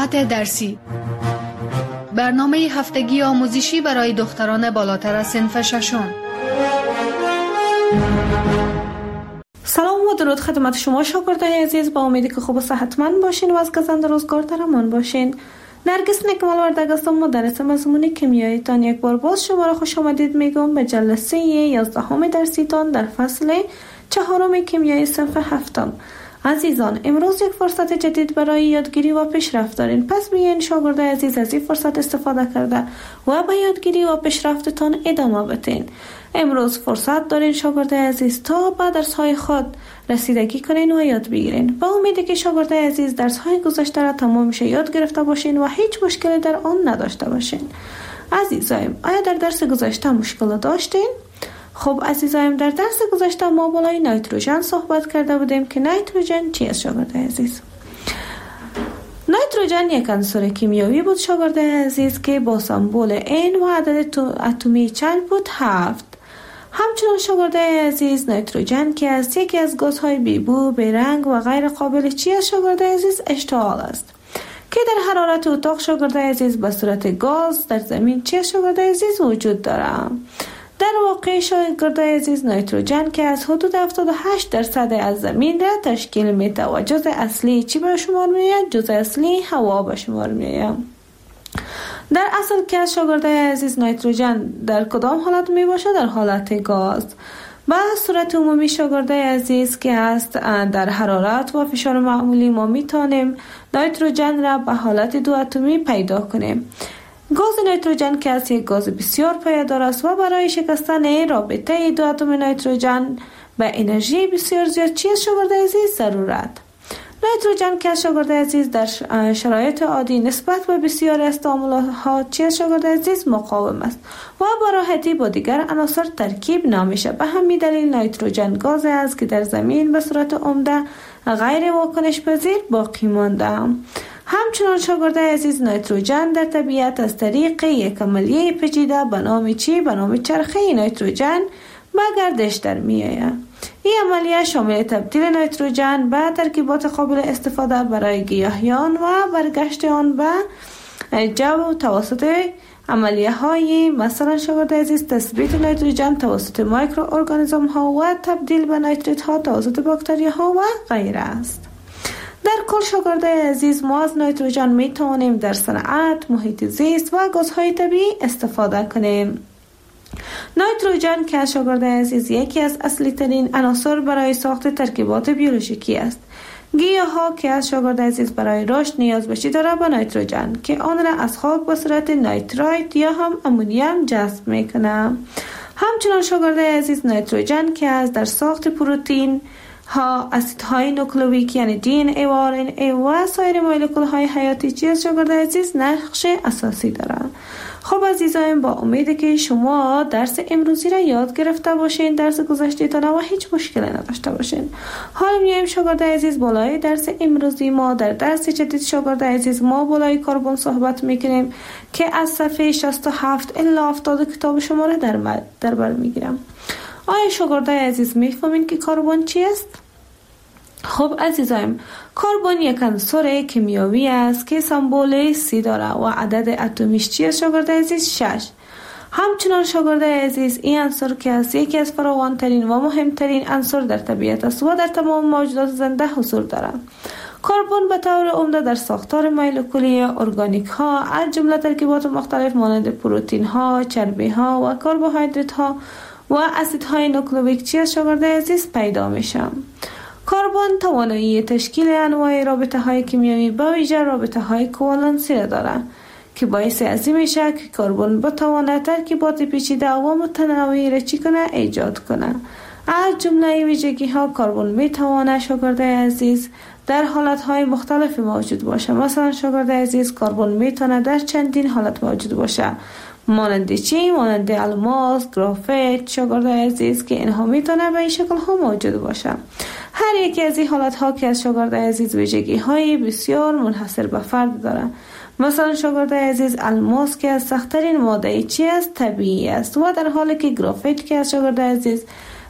ساعت درسی، برنامه هفتگی آموزشی برای دختران بالاتر از صنف ششم. سلام و درود خدمت شما شاگردای عزیز، با امیدی که خوب و صحتمند باشین و از گزند روزگار در امان باشین. نرگس نکمال وردگ هستم، مدرس مضمون کیمیایی تان. یک بار باز شما را خوش آمدید میگم به جلسه 11 درسی تان در فصل 4 کیمیایی صنف 7. عزیزان، امروز یک فرصت جدید برای یادگیری و پیشرفت دارین. پس بیاین شاگردای عزیز از این فرصت استفاده کرده و به یادگیری و پیشرفتتان ادامه بدین. امروز فرصت دارین شاگردای عزیز تا به درس‌های خود رسیدگی کنین و یاد بگیرین. با امیدی که شاگردای عزیز درس‌های گذشته را تمامش یاد گرفته باشین و هیچ مشکلی در آن نداشته باشین. عزیزایم، آیا در درس گذشته مشکل داشتین؟ خب عزیزایم، در درس گذشته ما بالای نیتروژن صحبت کرده بودیم که نیتروژن چی است شاگردای عزیز؟ نیتروژن یک عنصر کیمیایی بود شاگردای عزیز که با سمبل N و عدد اتمی چند بود؟ 7. همچنین شاگردای عزیز، نیتروژن که از یکی از گازهای بیبو، بیرنگ و غیر قابل چی است شاگردای عزیز؟ اشتعال است که در حرارت اتاق شاگردای عزیز به صورت گاز در زمین چی است شاگردای عزیز؟ وجود دارد. در واقع شاگردای عزیز، نیتروژن که از حدود 78% از زمین را تشکیل میده و جزء اصلی چی به شمار میآید؟ جزء اصلی هوا به شمار میآید. در اصل که از شاگردای عزیز، نیتروژن در کدام حالت می باشه؟ در حالت گاز. به صورت عمومی شاگردای عزیز که است در حرارت و فشار معمولی ما میتونیم نیتروژن را به حالت 2 اتمی پیدا کنیم. گاز نیتروژن که از یک گاز بسیار پایدار است و برای شکستن رابطه 2 اتم نیتروژن به انرژی بسیار زیاد چی است شاگردای عزیز؟ ضرورت. نیتروژن که شاگردای عزیز در شرایط عادی نسبت به بسیار از تعاملات چی است شاگردای عزیز؟ مقاوم است و با راحتی با دیگر عناصر ترکیب نمیشه. به همین دلیل نیتروژن گاز است که در زمین به صورت عمده غیر واکنش پذیر باقی مانده. همچنان شاگردای عزیز، نیتروژن در طبیعت از طریق یک عملیه پیچیده به نام چی؟ به نام چرخه نیتروژن به گردش در می آید. این عملیه شامل تبدیل نیتروژن به ترکیبات قابل استفاده برای گیاهیان و برگشت آن به جو توسط عملیه های مثلا شاگردای عزیز تثبیت نیتروژن توسط میکروارگانیسم ها و تبدیل به نیتریت ها توسط باکتری ها و غیره است. در کل شاگردای عزیز، ما از نیتروژن می توانیم در صنعت، محیط زیست و گازهای طبیعی استفاده کنیم. نیتروژن که شاگردای عزیز یکی از اصلی ترین عناصر برای ساخت ترکیبات بیولوژیکی است. گیاها که از شاگردای عزیز برای رشد نیاز به چی داره؟ به نیتروژن که آن را از خاک به صورت نیترایت یا هم امونیم جذب میکنه. همچنان شاگردای عزیز، نیتروژن که از در ساخت پروتئین ها، اسیدهای نوکلئیک یعنی DNA و RNA و سایر مولکول‌های حیاتی چی از شاگردای عزیز نقش اساسی دارند. خب عزیزان، با امیده که شما درس امروزی را یاد گرفته باشین، درس گذشته تا و هیچ مشکلی نداشته باشین. حالا میایم شاگردای عزیز بالای درس امروزی ما در درس جدید شاگردای عزیز ما بالای کربن صحبت میکنیم که از صفحه 67 الی 70 کتاب شما را در بر میگیرم. آیا شاگردای عزیز میفهمین که کربن چی است؟ خب عزیزایم، کربن یک عنصر کیمیایی است که سمبل C داره و عدد اتمیش چی است شاگردای عزیز؟ 6. همچنان شاگردای عزیز، این عنصر که است یکی از فراوانترین و مهمترین عنصر در طبیعت است و در تمام موجودات زنده حضور دارد. کربن به طور عمده در ساختار مولکولی ارگانیک ها از جمله ترکیبات مختلف مانند پروتئین ها، چربی ها و کربوهیدرات ها و اسیدهای نوکلئیک چی از شاگردای عزیز پیدا میشه. کربن توانایی تشکیل انواع رابطه های کیمیایی به ویژه رابطه های کوالنسی را دارد که باعث از این میشه که کربن بتواند ترکیبات پیچیده و متنوعی را چی کنه؟ ایجاد کنه. از جمله ویژگی ها کربن میتواند شاگردای عزیز در حالت های مختلف موجود باشه. مثلا شاگردای عزیز، کربن میتونه در چندین حالت موجود باشه، مانند چی؟ مانند الماس، گرافیت شاگردای عزیز که اینها میتونه به این شکل ها موجود باشه. هر یکی از این حالت ها که از شاگردای عزیز ویژگی های بسیار منحصر به فرد داره. مثلا شاگردای عزیز، الماس که از سخت‌ترین ماده چی است؟ طبیعی است و در حالی که گرافیت که از شاگردای عزیز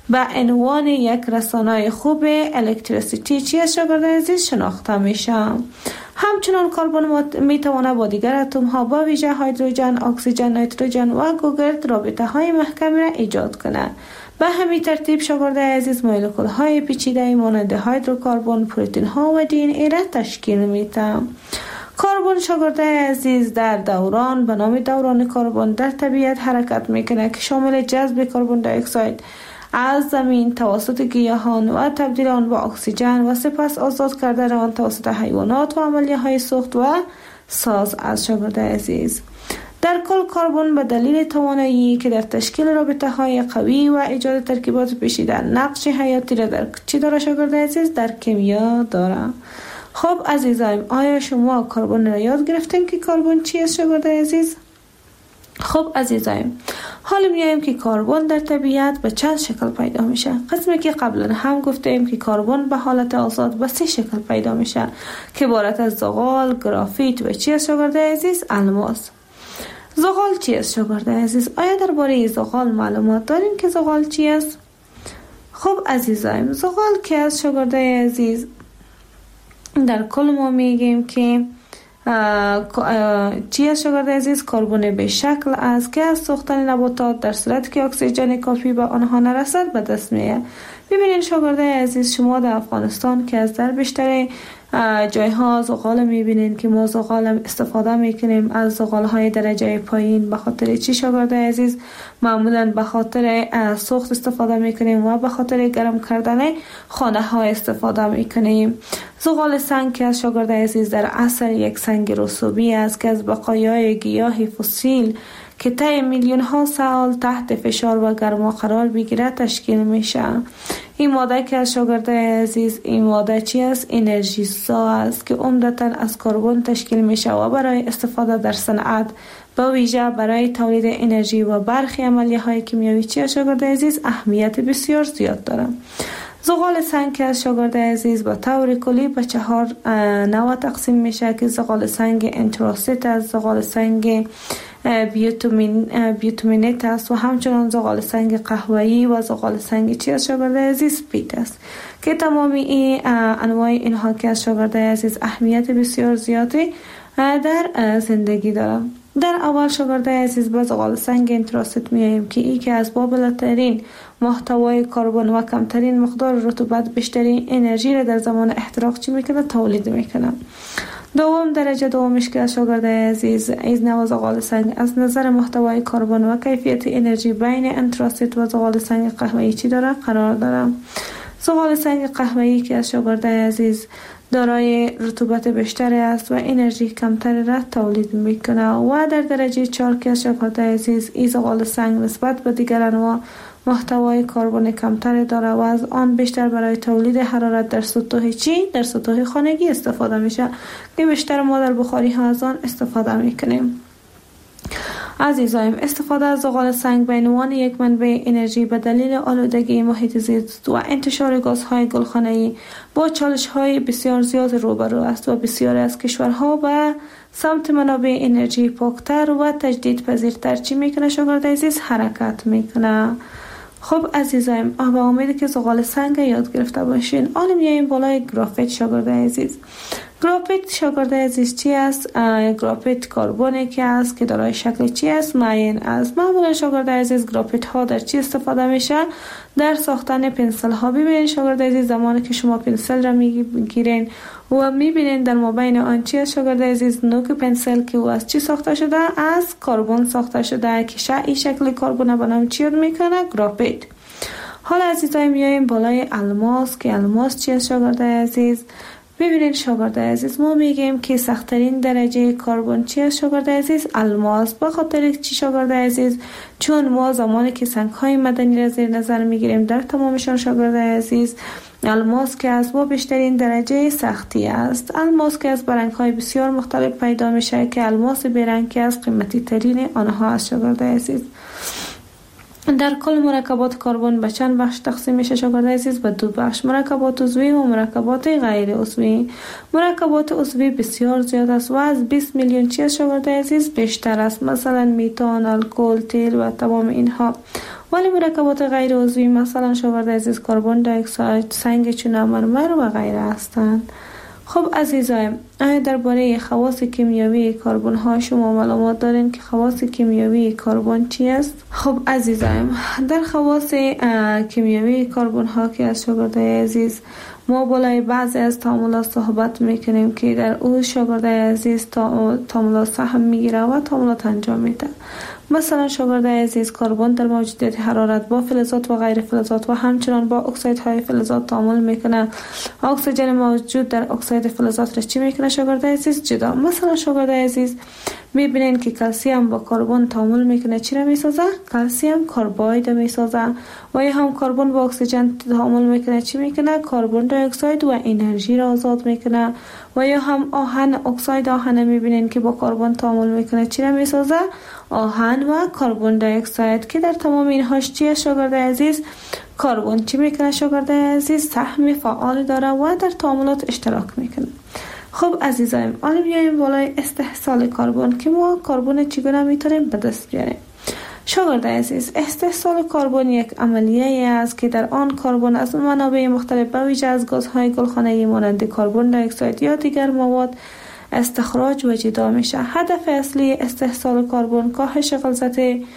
به عنوان یک رسانه خوب الکتریسیتی چی است شاگرد عزیز شناخته میشه. همچنان کربن میتواند با دیگر اتم ها با ویژه هیدروژن، اکسیژن، نیتروژن و گوگرد رابطه های محکم را ایجاد کنه. به همین ترتیب شاگرد عزیز مولکول های پیچیده مانند هیدروکربن، پروتئین ها و دی ان ای را تشکیل میده. کربن شاگرد عزیز در دوران به نام دوران کربن در طبیعت حرکت میکنه که شامل جذب کربن دی اکساید از زمین توسط گیاهان و تبدیل آن به اکسیژن و سپس آزاد کردن آن توسط حیوانات و عملیه های سوخت و ساز از شاگرد عزیز. در کل کربن به دلیل توانایی که در تشکیل رابطه های قوی و ایجاد ترکیبات پیچیده نقش حیاتی را در چی داره شاگرد عزیز؟ در کیمیا داره. خب عزیزایم، آیا شما کربن را یاد گرفتین که کربن چی است شاگرد عزیز؟ خب عزیزایم، حالا میایم که کربن در طبیعت به چند شکل پیدا میشه. قسمی که قبلا هم گفتیم که کربن به حالت آزاد به 3 شکل پیدا میشه که عبارت از زغال، گرافیت و چی است شاگرد عزیز؟ الماس. زغال چی است شاگرد عزیز؟ آیا درباره زغال معلومات دارین که زغال چی است؟ خب عزیزایم، زغال کی است شاگرد عزیز؟ در کل ما میگیم که چی است شاگرد عزیز؟ کربن به شکل است که از سوختن نباتات در صورت که اکسیژن کافی به آنها نرسد به دست میاد. ببینید شاگرد عزیز، شما در افغانستان که از در بیشتر جایها زغال میبینین که ما زغال استفاده میکنیم از زغال های درجه پایین. به خاطر چی شاگرد عزیز؟ معمولا به خاطر سوخت استفاده میکنیم و به خاطر گرم کردن خانه ها استفاده میکنیم. زغال سنگ که از شاگرد عزیز در اصل یک سنگ رسوبی است که از بقایای گیاه فسیل که طی میلیون ها سال تحت فشار و گرما قرار بگیرد تشکیل میشه. این ماده که از شاگرد عزیز، این ماده چی است؟ انرژی سا است که عمدتاً از کربن تشکیل میشه و برای استفاده در صنعت با ویژه برای تولید انرژی و برخی عملیه های کیمیایی چی از شاگرد عزیز اهمیت بسیار زیاد داره. زغال سنگ که از شاگرد عزیز به طور کلی به 4 نوع تقسیم میشه که زغال سنگ انتراسیت است، زغال سنگ بیوتومینت است و همچنان زغال سنگ قهوه‌ای و زغال سنگ چی از شاگرد عزیز پیت است که تمامی این انواع اینها که از شاگرد عزیز اهمیت بسیار زیادی در زندگی دارند. در اول شاگرد عزیز به زغال سنگ انتراسیت میاییم که ای که از بالاترین محتوای کربن و کمترین مقدار رطوبت بیشترین انرژی را در زمان احتراق چی میکنه؟ تولید میکنه. دوم درجه دومش که از شاگرد عزیز از نوع زغال سنگ از نظر محتوای کربن و کیفیت انرژی بین انتراسیت و زغال سنگ قهوه‌ای چی داره؟ قرار داره. زغال سنگ قهوه‌ای که از شاگرد عزیز دارای رطوبت بیشتری است و انرژی کمتری را تولید میکنه و در درجه 4 که از شاگرد عزیز این زغال سنگ نسبت به دیگر انواع محتوای کربن کمتری داره و از آن بیشتر برای تولید حرارت در سطوح چی؟ در سطوح خانگی استفاده میشه که بیشتر ما در بخاری ها از آن استفاده میکنیم. عزیزایم، استفاده از زغال سنگ به عنوان یک منبع انرژی به دلیل آلودگی محیط زیست و انتشار گازهای گلخانه‌ای با چالش‌های بسیار زیاد روبرو است و بسیاری از کشورها به سمت منابع انرژی پاکتر و تجدیدپذیرتر چی میکنه شاگرد عزیز؟ حرکت میکنه. خب عزیزایم، با امید که زغال سنگ یاد گرفته باشین. حالا میایم بالای گرافیت شاگرد عزیز. گرافیت شاگرد عزیز چی است؟ گرافیت کربنی که است که دارای شکل چی است؟ معین است. معمولا شاگرد عزیز گرافیت ها در چی استفاده میشه؟ در ساختن پنسل ها. ببینید شاگرد عزیز، زمانی که شما پنسل را میگیرین و میبینین در مابین آن چی است شاگرد عزیز؟ نوک پنسل که از چی ساخته شده؟ از کربن ساخته شده که این شکل کربن به نام چی میکنه؟ گرافیت. حالا عزیزای میایم بالای الماس که الماس چی است شاگرد عزیز؟ ببینید شاگرد عزیز، ما میگیم که سخت‌ترین درجه کربن چی است شاگرد عزیز؟ الماس. به خاطر چی شاگرد عزیز؟ چون ما زمانی که سنگ‌های معدنی را زیر نظر میگیریم در تمامشان شاگرد عزیز الماس که از با بیشترین درجه سختی است. الماس که از برنگ‌های بسیار مختلف پیدا میشه که الماس بیرنگ که از قیمتی ترین آنها است شاگرد عزیز. در کل مرکبات کربن به چند بخش تقسیم میشه شاگرد عزیز؟ به 2 بخش، مرکبات عضوی و مرکبات غیر عضوی. مرکبات عضوی بسیار زیاد است و از 20 میلیون چیز شاگرد عزیز بیشتر است، مثلا میتان، الکل، تیل و تمام اینها. ولی مرکبات غیر عضوی مثلا شاگرد عزیز کربن دی اکساید، سنگ چونه، مرمر و غیره هستند. خب عزیزایم، درباره خواص کیمیایی کربن ها شما معلومات دارین که خواص کیمیایی کربن چی است؟ خب عزیزایم، در خواص کیمیایی کربن ها که از شاگرد عزیز ما بالای بعضی از تعاملات صحبت میکنیم که در او شاگرد عزیز تعاملات سهم میگیره و تعاملات انجام میده. مثلا شاگرد عزیز کربن در موجودیت حرارت با فلزات و غیر فلزات و همچنان با اکسایدهای فلزات تعامل میکنه. اکسیژن موجود در اکساید فلزات را چی میکنه شاگرد عزیز؟ جدا. مثلا شاگرد عزیز میبینین که کلسیم با کربن تعامل میکنه، چی را میسازه؟ کلسیم کرباید میسازه. و یا هم کربن با اکسیژن تعامل میکنه، چی میکنه؟ کربن دی اکساید و انرژی را آزاد میکنه. و یا هم آهن، اکساید آهن میبینین که با کربن تعامل میکنه، چی را میسازه؟ آهن و کربن دی اکساید، که در تمام اینهاش چیه شاگرد عزیز؟ کربن چی میکنه شاگرد عزیز؟ سهم فعال داره و در تعاملات اشتراک میکنه. خب عزیزایم، حالا بیایم بالای استحصال کربن که ما کربن چگونه میتونیم به دست بیاریم. شاگرد عزیز، استحصال کربن یک عملیه است که در آن کربن از منابع مختلف به ویژه از گازهای گلخانه‌ای مانند کربن دی اکساید یا دیگر مواد استخراج و جدا میشه. هدف اصلی استحصال کربن کاهش غلظت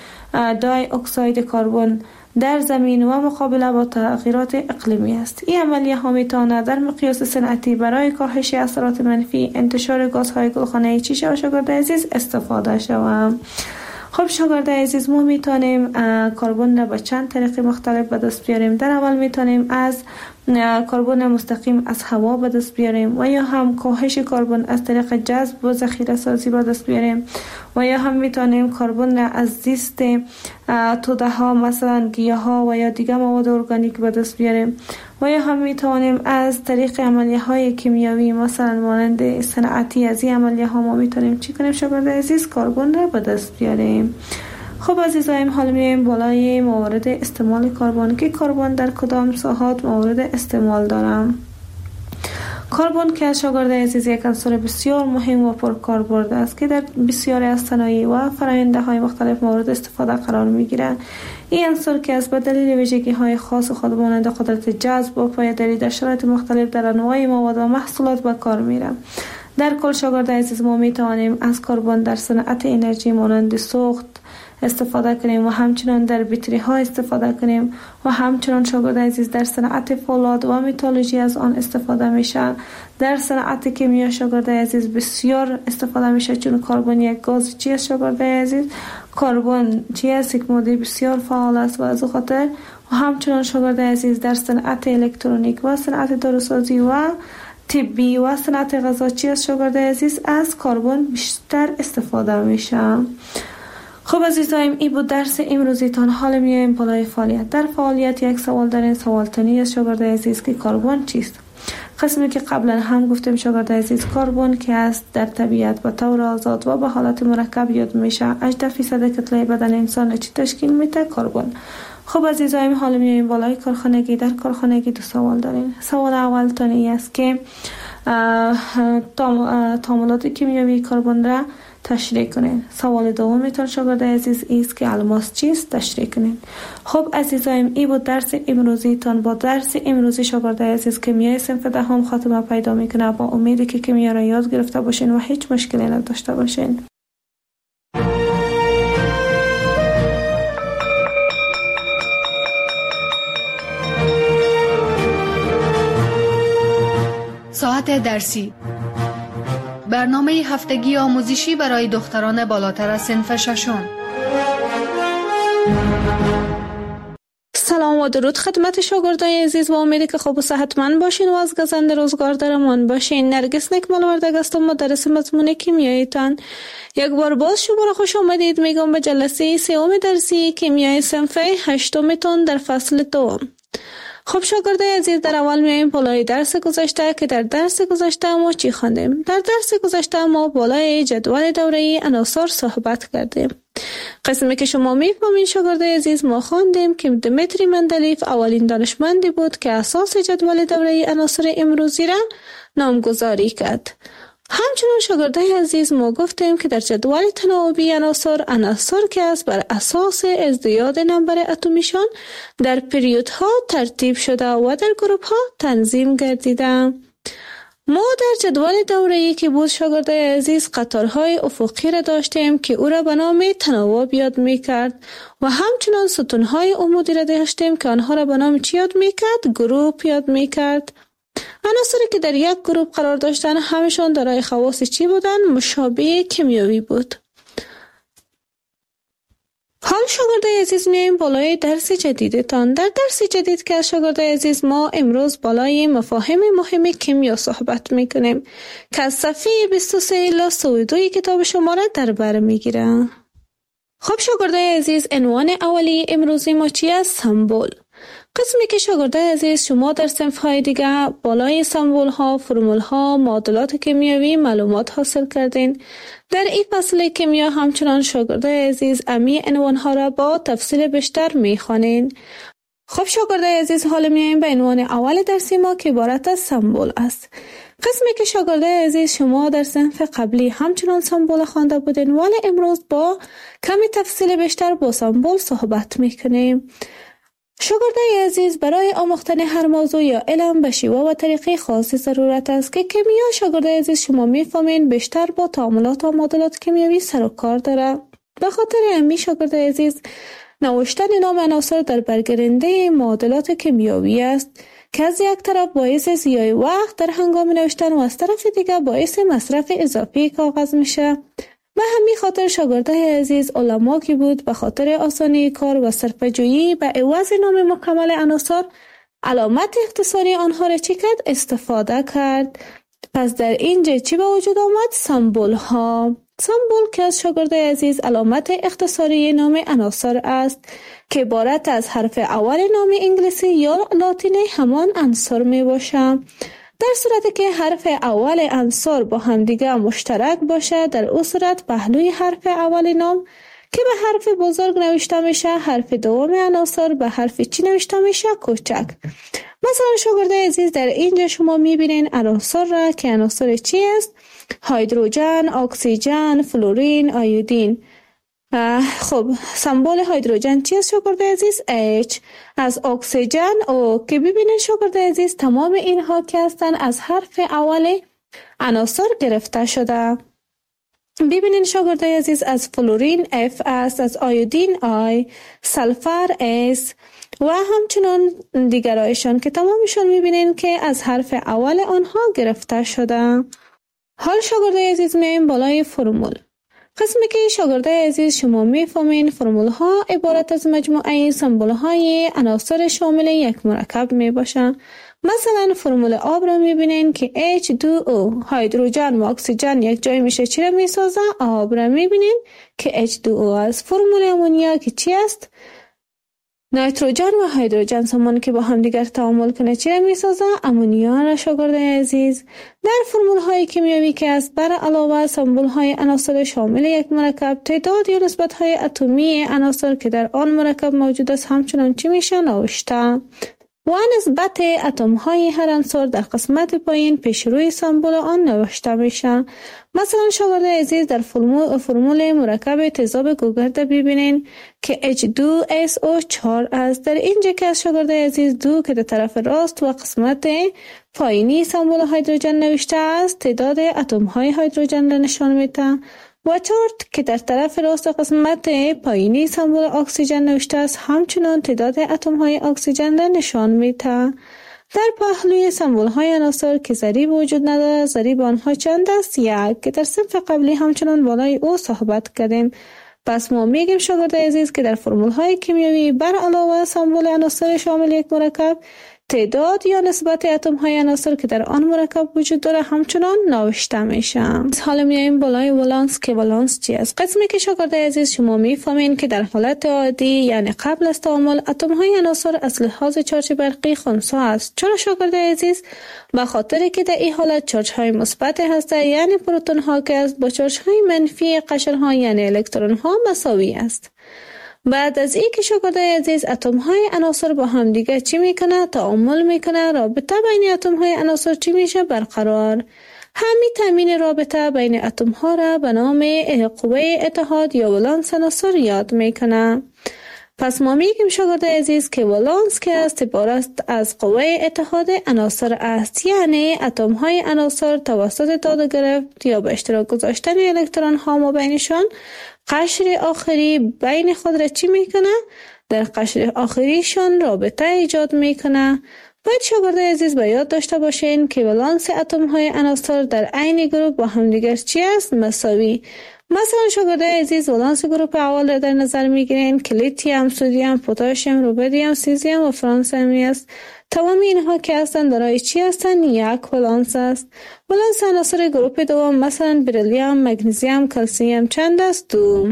دی اکساید کربن در زمین و مقابله با تغییرات اقلیمی است. این عملیه ها میتونه در مقیاس صنعتی برای کاهش اثرات منفی انتشار گازهای گلخانه‌ای چی شود شاگرد عزیز؟ استفاده شود. خب شاگرد عزیز، ما میتونیم کربن را به چند طریق مختلف به دست بیاریم. در اول میتونیم از کربن مستقیم از هوا به دست بیاریم و یا هم کاهش کربن از طریق جذب و ذخیره سازی به دست بیاریم و یا هم میتونیم کربن را از زیست توده ها مثلا گیاه ها و یا دیگر مواد ارگانیک به دست بیاریم و یا هم میتونیم از طریق عملیه های کیمیایی مثلا مانند صنعتی از این عملیه ها ما میتونیم چی کنیم شاگرد عزیز؟ کربن را به دست بیاریم. خب عزیزایم، حالا میایم بالای موارد استعمال کربن که کربن در کدام ساحات مورد استعمال دارم. کربن که شاگرد عزیز یک عنصر بسیار مهم و پرکاربرد است که در بسیاری از صنایع و فرآیندهای های مختلف مورد استفاده قرار میگیرد. این عنصر که از به دلیل ویژگی های خاص خود مانند قدرت جذب و پایداری در شرایط مختلف در انواع مواد و محصولات به کار میرد. در کل شاگرد عزیز، ما میتوانیم از کربن در صنعت انرژی مانند سوخت استفاده کنیم و همچنان در بطری ها استفاده کنیم و همچنان شاگرد عزیز در صنعت فولاد و متالورژی از آن استفاده میشه. در صنعت کیمیا شاگرد عزیز بسیار استفاده میشه، چون کربن یک گاز چی است شاگرد عزیز؟ کربن چی است؟ یک ماده بسیار فعال است و از خاطر و همچنان شاگرد عزیز در صنعت الکترونیک و صنعت داروسازی و طبی و صنعت غذا چی است شاگرد عزیز؟ از کربن بیشتر استفاده میشه. خب عزیزایم، این بود درس امروزیتان. حالا میایم بالای فعالیت. در فعالیت یک سوال دارین. سوال تانی از شاگرد عزیز که کربن چیست؟ قسمی که قبلا هم گفتیم شاگرد عزیز، کربن که است در طبیعت به طور آزاد و به حالت مرکب یاد میشه. 18% کتله بدن انسان چی تشکیل میده؟ کربن. خب عزیزایم، حالا میایم بالای کارخانگی. در کارخانگی دو سوال دارین. سوال اول تانی است که تعاملات کیمیایی کربن را تشریح کنین. سوال دومیتون شاگرد عزیز است که الماس چیست؟ تشریح کنین. خب عزیزایم، این بود درس امروزیتان. با درس امروزی شاگرد عزیز کیمیای صنف دهم خاتمه پیدا میکنه. با امیدی که کیمیا را یاد گرفته باشین و هیچ مشکلی نداشته باشین. ساعت درسی، برنامه هفتگی آموزشی برای دختران بالاتر از صنف ششم. سلام و درود خدمت شاگردای عزیز و امیدی که خوب و صحتمند باشین و از گزند روزگار در امان باشین. نرگس نکمل وردگ هستم، مدرس مضمون کیمیاییتان. یک بار باز شما را خوش آمدید میگم به جلسه سوم درسی کیمیای صنف هشتمتون در فصل دوم. خب شاگردای عزیز، در اول میایم بالای درس گذشته که در درس گذشته ما چی خواندیم؟ در درس گذشته ما بالای جدول دوره‌ای عناصر صحبت کردیم. قسمی که شما میفهمین شاگردای عزیز، ما خواندیم که دمیتری مندلیف اولین دانشمندی بود که اساس جدول دوره‌ای عناصر امروزی را نامگذاری کرد. همچنان شاگردای عزیز ما گفتیم که در جدول تناوبی عناصر که است بر اساس ازدیاد نمبر اتمیشان در پریودها ترتیب شده و در گروپ ها تنظیم گردیده. ما در جدول دوره‌ای که بود شاگردای عزیز قطارهای افقی را داشتیم که او را به نام تناوب یاد می‌کرد و همچنان ستونهای عمودی را داشتیم که آنها را به نام چی یاد می‌کرد؟ گروپ یاد می‌کرد. عناصری که در یک گروپ قرار داشتن همشان دارای خواص چی بودن؟ مشابه کیمیایی بود. حال شاگردای عزیز میایم بالای درس جدیدتان. در درس جدید که از شاگردای عزیز ما امروز بالای مفاهیم مهم کیمیا صحبت میکنیم که از صفحه 23 الی 32 کتاب شما را در بر میگیره. خب شاگردای عزیز عنوان اولی امروزی ما چی است؟ سمبل. قسمی که شاگردای عزیز شما در صنف‌های دیگه بالای سمبول‌ها، فرمول‌ها، معادلات کیمیایی معلومات حاصل کردین. در این فصل کیمیا همچنان شاگردای عزیز امی عنوان‌ها را با تفصیل بیشتر می‌خوانین. خب شاگردای عزیز حالا میایم به عنوان اول درسی ما که عبارت از سمبل است. قسمی که شاگردای عزیز شما در صنف قبلی همچنان سمبل خوانده بودین ولی امروز با کمی تفصیل بیشتر با سمبل صحبت می‌کنیم. شاگردای عزیز برای آموختن هر موضوع یا علم به شیوه و طریقه خاصی ضرورت است که کیمیا شاگردای عزیز شما میفهمین بیشتر با تعاملات و معادلات کیمیایی سر و کار داره. به خاطر همین شاگردای عزیز نوشتن نام عناصر در برگرنده معادلات کیمیایی است که از یک طرف باعث ضیاع وقت در هنگام نوشتن و از طرف دیگر باعث مصرف اضافی کاغذ میشه. به همین خاطر شاگردای عزیز علما که بود به خاطر آسانی کار و صرفه‌جویی به عوض نام مکمل عناصر علامت اختصاری آنها را چی کرد؟ استفاده کرد. پس در اینجا چی به وجود آمد؟ سمبول ها. سمبول که از شاگردای عزیز علامت اختصاری نام عناصر است که عبارت از حرف اول نام انگلیسی یا لاتینی همان عنصر می باشه. در صورتی که حرف اول عنصر با همدیگه مشترک باشه در او صورت پهلوی حرف اول نام که به حرف بزرگ نوشته میشه حرف دوم عناصر به حرف چی نوشته میشه؟ کوچک. مثلا شاگردای عزیز در اینجا شما میبینین عناصر را که عناصر چی است؟ هیدروژن، اکسیژن، فلورین، آیودین. خب سمبل هیدروژن چی است شاگردای عزیز؟ H. از اکسیژن او که ببینید شاگردای عزیز تمام اینها که هستن از حرف اول عناصر گرفته شده. ببینید شاگردای عزیز از فلورین F است، از آیودین I، سلفر S و همچنان دیگرایشان که تمامشان میبینید که از حرف اول آنها گرفته شده. حال شاگردای عزیز میایم بالای فرمول. قسمی که شاگردای عزیز شما میفهمین فرمول ها عبارت از مجموعه سمبل های عناصر شامل یک مرکب می باشن. مثلا فرمول آب را میبینین که H2O هیدروژن و اکسیژن یک جای میشه چی را میسازه؟ آب را میبینین که H2O است. فرمول امونیا که چی است؟ نیتروژن و هیدروژن سامان که با هم دیگر تعامل کنه چی را میسازه؟ امونیا را شاگردای عزیز. در فرمول های کیمیایی که است بر علاوه سمبل های عناصر شامل یک مرکب تعداد یا نسبت های اتمی عناصر که در آن مرکب موجود است همچنان چی میشه؟ نوشته. و نسبت اتم های هر عنصر در قسمت پایین پیش روی سمبل آن نوشته میشه. مثلا شاگردای عزیز در فرمول مرکب تیزاب گوگرد ببینین که H2SO4 است. در اینجا که از شاگردای عزیز دو که در طرف راست و قسمت پایینی سمبل هیدروژن نوشته است تعداد اتم های هیدروژن را نشان میده و 4 که در طرف راست و قسمت پایینی سمبل اکسیژن نوشته است همچنان تعداد اتم های اکسیژن را نشان میده. در پهلوی سمبل های عناصر که ضریب وجود نداره ضریب آنها چند است؟ 1 که در صنف قبلی همچنان بالای او صحبت کردیم. پس ما میگیم شاگردای عزیز که در فرمول های کیمیایی بر علاوه سمبل عناصر شامل یک مرکب تعداد یا نسبت اتم های عناصر که در آن مرکب وجود داره همچنان نوشته میشه. حالا میایم بالای ولانس که ولانس چی است؟ قسمی که شاگردای عزیز شما میفهمین که در حالت عادی یعنی قبل از تعامل اتم های عناصر از لحاظ چارج برقی خنثی است. چرا شاگردای عزیز؟ به خاطر که در این حالت چارج های مثبت هسته یعنی پروتون ها که از با چارج های منفی قشر ها یعنی الکترون ها مساوی است. بعد از این که شاگردای عزیز اتم های عناصر با هم دیگه چی میکنه؟ تعامل میکنه. رابطه بین اتم های عناصر چی میشه؟ برقرار. همین تامین رابطه بین اتم ها را به نام قوه اتحاد یا ولانس عناصر یاد میکنه. پس ما میگیم شاگرد عزیز که ولانس که است عبارت از قوه اتحاد عناصر است، یعنی اتم های عناصر توسط داده گرفت یا به اشتراک گذاشتن الکترون ها ما بینشان قشر آخری بین خود را چی میکنه؟ در قشر آخریشان رابطه ایجاد میکنه. باید شاگرد عزیز به یاد داشته باشین که ولانس اتم های عناصر در عین گروپ با همدیگر چی است؟ مساوی. مثلا شاگرد عزیز ولانس گروپ اول را در نظر میگیرین که لیتیوم، سدیم، پتاسیم، رودیم، سیزیم و فرانسمی است. تمام اینها که هستند دارای چی هستند؟ یک ولانس است. ولانس عناصر گروپ دوم مثلا بریلیوم، مگنیزیم، کلسیم چند است؟ 2.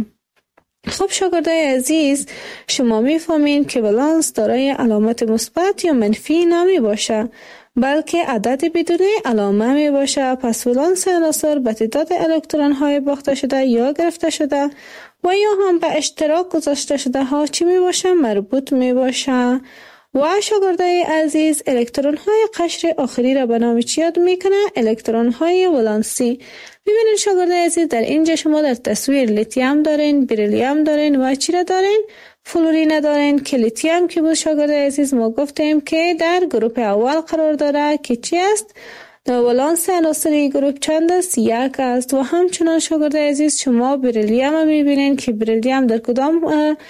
خب شاگردای عزیز، شما میفهمین که ولانس دارای علامت مثبت یا منفی نمی باشه، بلکه عدد بدون علامه می باشه. پس ولانس عناصر به تعداد الکترون های باخته شده یا گرفته شده و یا هم به اشتراک گذاشته شده ها چی می باشه؟ مربوط می باشه. و شاگردای عزیز، الکترون های قشر آخری را به نام چی یاد میکنه؟ الکترون های ولانسی. ببینید شاگردای عزیز، در اینجا شما در تصویر لیتیوم دارین، بریلیوم دارین و چی را دارین؟ فلورین دارین که لیتیوم که بود شاگردای عزیز ما گفتیم که در گروپ اول قرار داره که چی است؟ ولانس عناصری گروپ چند است؟ 1 است. و همچنان شاگردای عزیز شما بریلیوم میبینین که بریلیوم در کدام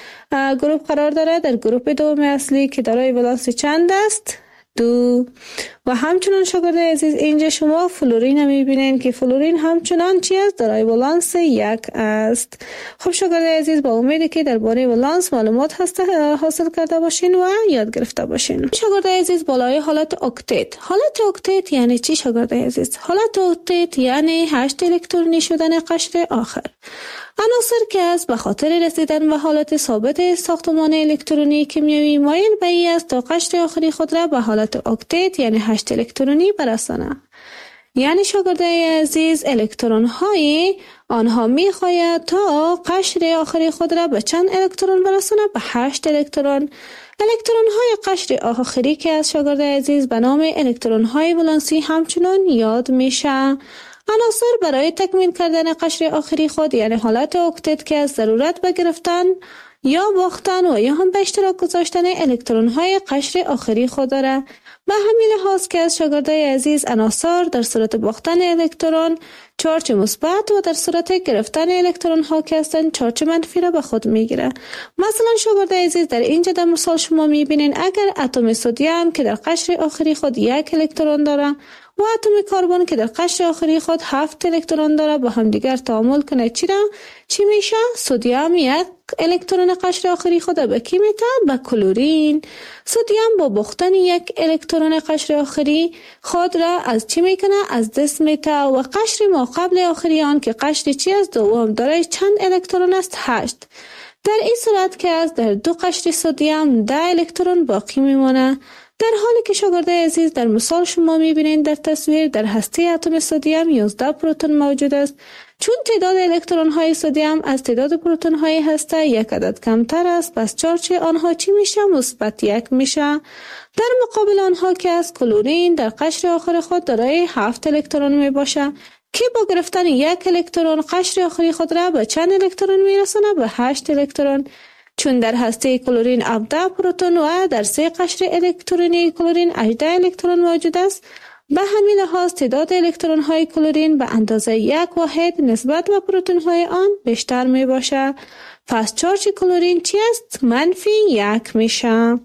گروپ قرار داره؟ در گروپ دوم اصلی که دارای ولانس چند است؟ 2. و همچنان شاگردای عزیز اینجا شما فلورین میبینین که فلورین همچنان چی است؟ دارای ولانس 1 است. خب شاگردای عزیز، با امیدی که درباره ولانس معلومات حاصل کرده باشین و یاد گرفته باشین. شاگردای عزیز، بالای حالت اکتت. حالت اکتت یعنی چی شاگردای عزیز؟ حالت اکتت یعنی 8 الکترونی شدن قشر آخر. عناصر که از به خاطر رسیدن به حالت ثابت ساختمان الکترونی کیمیایی مایل به این است تا قشر آخری خود را به حالت اکتت یعنی 8 الکترونی برسانه. یعنی شاگردای عزیز، الکترون های آنها میخواهد تا قشر آخری خود را به چند الکترون برسانه؟ به 8 الکترون. الکترون های قشر آخری که از شاگردای عزیز به نام الکترون های ولانسی همچنان یاد میشه. عناصر برای تکمیل کردن قشر آخری خود یعنی حالت اکتت که از ضرورت به گرفتن یا باختن و یا هم به اشتراک گذاشتن الکترون های قشر آخری خود داره. به همین لحاظ که از شاگردای عزیز عناصر در صورت باختن الکترون چارج مثبت و در صورت گرفتن الکترون ها که هستند چارج منفی را به خود میگیره. مثلا شاگردای عزیز، در اینجا در مثال شما میبینین اگر اتم سدیم که در قشر آخری خود 1 الکترون داره و اتم کربن که در قشر آخری خود 7 الکترون داره با هم دیگر تعامل کنه چی میشه؟ سدیم 1 الکترون قشر آخری خود به کی میده؟ به کلورین. سدیم با باختن 1 الکترون قشر آخری خود را از چی میکنه؟ از دست میده و قشر ما قبل آخری آن که قشر چی است؟ دوم داره چند الکترون است؟ 8. در این صورت که از در 2 قشر سدیم 10 الکترون باقی میمونه. در حالی که شاگردای عزیز در مثال شما میبینید در تصویر در هسته اتم سدیم 11 پروتون موجود است. چون تعداد الکترون های سدیم از تعداد پروتون های هسته 1 عدد کمتر است، پس چارج آنها چی میشه؟ مثبت 1 میشه. در مقابل آنها که از کلورین در قشر آخر خود دارای 7 الکترون میباشه که با گرفتن 1 الکترون قشر آخری خود را به چند الکترون میرسونه؟ به 8 الکترون. چون در هسته کلورین 17 پروتون و در 3 قشر الکترونی کلورین 18 الکترون موجود است، به همین لحاظ تعداد الکترون های کلورین به اندازه 1 واحد نسبت به پروتون های آن بیشتر می باشه. پس چارج کلورین چی است؟ منفی 1 میشه.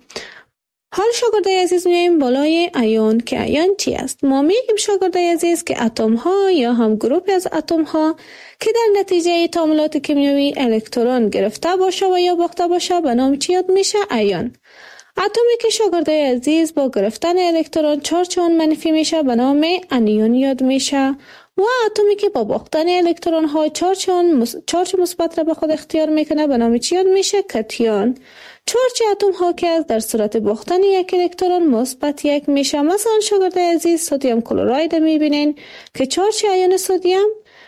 حال شاگردای عزیز میایم بالای ایون که ایون چی است؟ ما میگیم شاگردای عزیز که اتم ها یا هم گروپ از اتم ها که در نتیجه تعاملات کیمیایی الکترون گرفته باشه و یا باخته باشه به نام چی یاد میشه؟ ایون. اتمی که شاگردای عزیز با گرفتن الکترون چارج آن منفی میشه به نام انیون یاد میشه و اتمی که با باختن الکترون ها چارج مثبت را به خود اختیار میکنه به نام چی یاد میشه؟ کتیون. چارج اتم ها که از در صورت باختن 1 الکترون مثبت 1 میشه. مثلا شاگردای عزیز سدیم کلراید میبینین که چارج ایون سدیم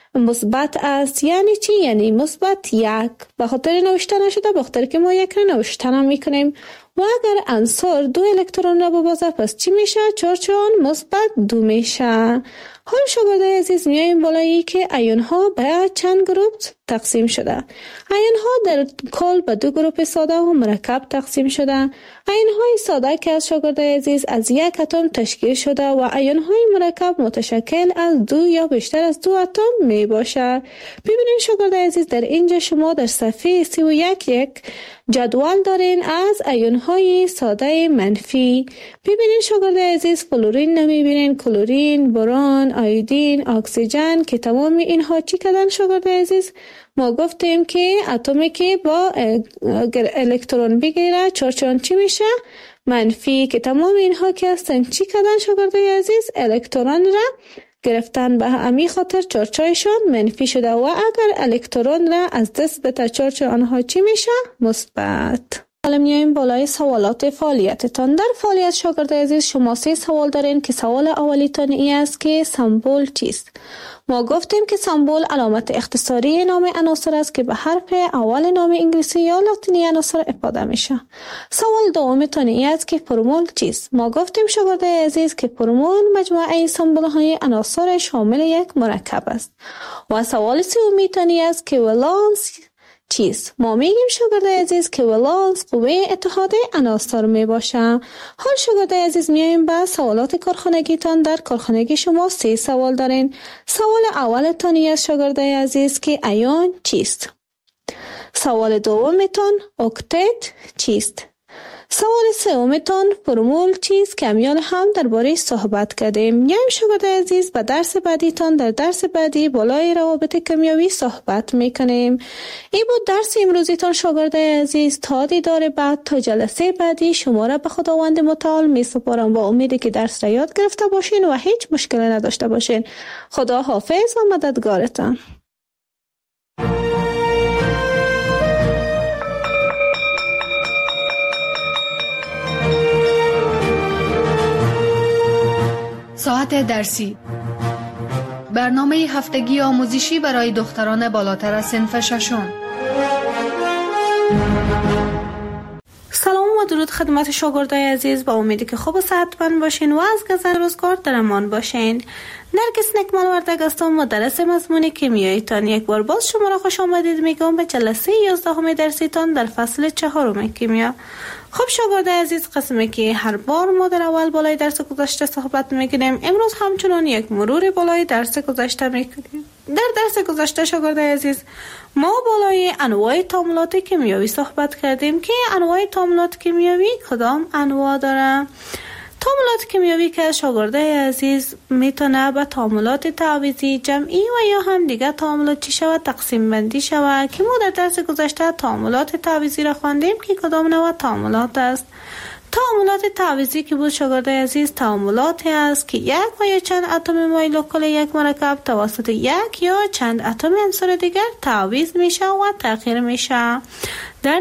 مثبت است. یعنی چی؟ یعنی مثبت 1. به خاطر نوشته نشده، به خاطر که ما 1 را نوشته میکنیم و اگر عنصر 2 الکترون را ببازد پس چی میشه؟ چارج آن مثبت 2 میشه. حال شاگردای عزیز میایم بالایی که ایون ها به چند گروه تقسیم شده. ایون ها در کل به 2 گروه ساده و مرکب تقسیم شده. ایون های ساده که از شاگردای عزیز از یک اتم تشکیل شده و ایون های مرکب متشکل از 2 یا بیشتر از 2 اتم می باشه. ببینید شاگردای عزیز در اینجا شما در صفحه 31 یک جدول دارین از ایون های ساده منفی. ببینید شاگردای عزیز فلورین نمیبینین، کلورین، برون، آیودین، اکسیژن که تمام اینها چی کردن شاگردای عزیز؟ ما گفتیم که اتمی که با الکترون بگیره چارج چی میشه؟ منفی. که تمام اینها که هستن چی کردن شاگردای عزیز؟ الکترون را گرفتن، به همین خاطر چارجشان منفی شده و اگر الکترون را از دست بده چارج آنها چی میشه؟ مثبت. حالا میایم بالای سوالات فعالیتتان. در فعالیت شاگردای عزیز شما 3 سوال دارین که سوال اولیتان این است که سمبل چیست؟ ما گفتیم که سمبل علامت اختصاری نام عناصر است که به حرف اول نام انگلیسی یا لاتینی عناصر افاده میشه. سوال دومتان این است که فرمول چیست؟ ما گفتیم شاگردای عزیز که فرمول مجموعه سمبل های عناصر شامل یک مرکب است. و سوال سومیتان این است که ولانس چیست؟ ما میگیم شاگردای عزیز که ولانس قوه اتحاد عناصر می باشه. حال شاگردای عزیز میایم به سوالات کارخانگیتان. در کارخانگی شما 3 سوال دارین. سوال اولتان است شاگردای عزیز که ایون چیست؟ سوال دومتان اکتت چیست؟ سوال سومتان فرمول چیست که امیال هم درباره صحبت کردیم. یعنی شاگردای عزیز به درس بعدیتان در درس بعدی بالای روابط کیمیایی صحبت میکنیم. این بود درس امروزیتان شاگردای عزیز. تا دیدار بعد، تا جلسه بعدی شما را به خداوند متعال می سپارم با امیدی که درس را یاد گرفته باشین و هیچ مشکلی نداشته باشین. خدا حافظ و مددگارتان. ساعت درسی، برنامه هفتگی آموزشی برای دختران بالاتر از صنف ششم. سلام و درود خدمت شاگردای عزیز. با امیدی که خوب و صحتمند باشین و از گذر روزگار در امان باشین. نرگس نکمل وردگ هستم، مدرس مضمون کیمیاییتان. یک بار باز شما را خوش آمدید میگم به جلسه 11 درسیتان در فصل 4 کیمیا. خب شاگردای عزیز، قسمی که هر بار ما در اول بالای درس گذشته صحبت میکنیم، امروز همچنان یک مرور بالای درس گذشته میکنیم. در درس گذشته شاگردای عزیز ما بالای انواع تعاملات کیمیایی صحبت کردیم که انواع تعاملات کیمیایی کدام انواع داره. تعاملات کیمیایی که شاگردای عزیز میتونه به تعاملات تعویضی، جمعی و یا هم دیگه تعاملات چی شود تقسیم بندی شود که ما در درس گذشته تعاملات تعویضی را خواندیم که کدام نوع تعاملات است. تعاملات تعویضی که بود شاگردای عزیز تعاملاتی است که یک و یا چند اتم مولکول یک مرکب توسط یک یا چند اتم عنصر دیگر تعویض میشه و تغییر میشه. در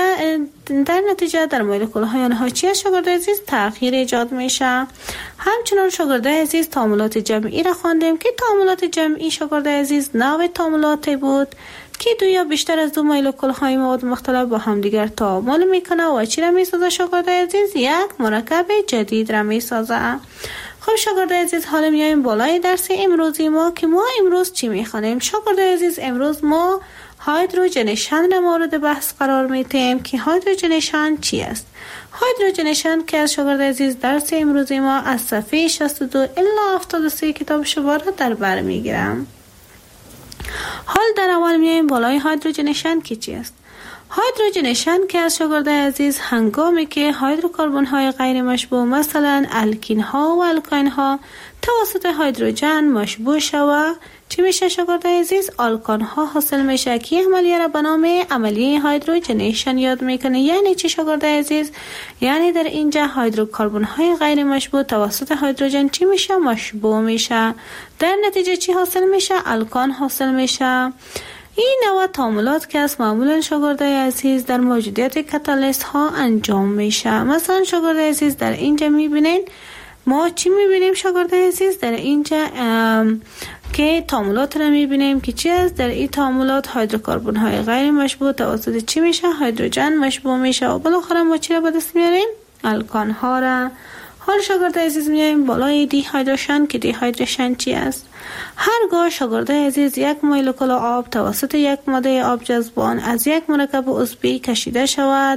نتیجه در مولکول های آنها چی شاگردای عزیز تغییر ایجاد میشه. همچنان شاگردای عزیز تعاملات جمعی را خواندیم که تعاملات جمعی شاگردای عزیز نوع تعاملاتی بود که 2 یا بیشتر از 2 مولکول های مواد مختلف با هم دیگر تعامل میکنه و چی را میسازه شاگردای عزیز؟ یک مرکب جدید را میسازه. خب شاگردای عزیز، حالا میایم بالای درس امروزی ما که ما امروز چی میخوانیم. شاگردای عزیز، امروز ما هایدروژنیشن را مورد بحث قرار میدیم که هایدروژنیشن چی است. هایدروژنیشن که از شاگردای عزیز درس امروزی ما از صفحه 62 الی 73 کتاب شما را در بر میگیرم. حال در اول میایم بالای هایدروژنیشن که چی است. هایدروژنیشن که از شاگردای عزیز هنگامی که هیدروکربن های غیر مشبوع مثلا الکین ها و الکاین ها توسط هیدروژن مشبوع شود چی میشه شاگردای عزیز؟ آلکان ها حاصل میشه که عملیه را به نام عملیه هایدروژنیشن یاد میکنه. یعنی چی شاگردای عزیز؟ یعنی در اینجا هیدروکربن های غیر مشبوع توسط هیدروژن چی میشه؟ مشبوع میشه. در نتیجه چی حاصل میشه؟ الکان حاصل میشه. این نوع تعاملات که از معمولا شاگردای عزیز در موجودیت کاتالیست ها انجام میشه. مثلا شاگردای عزیز در اینجا میبینین ما چی میبینیم شاگردای عزیز؟ در اینجا که تعاملات را میبینیم که چی است. در این تعاملات هیدروکربن های غیر مشبوع توسط چی میشه؟ هیدروژن مشبوع میشه و بالاخره ما چی را به دست میاریم؟ الکان ها را. حال شاگرد عزیز میایم بالای دی هیدروژن که دی هیدروژن چی است؟ هرگاه شاگرد عزیز یک مولکول آب توسط یک ماده آب جذبان از یک مرکب عضوی کشیده شود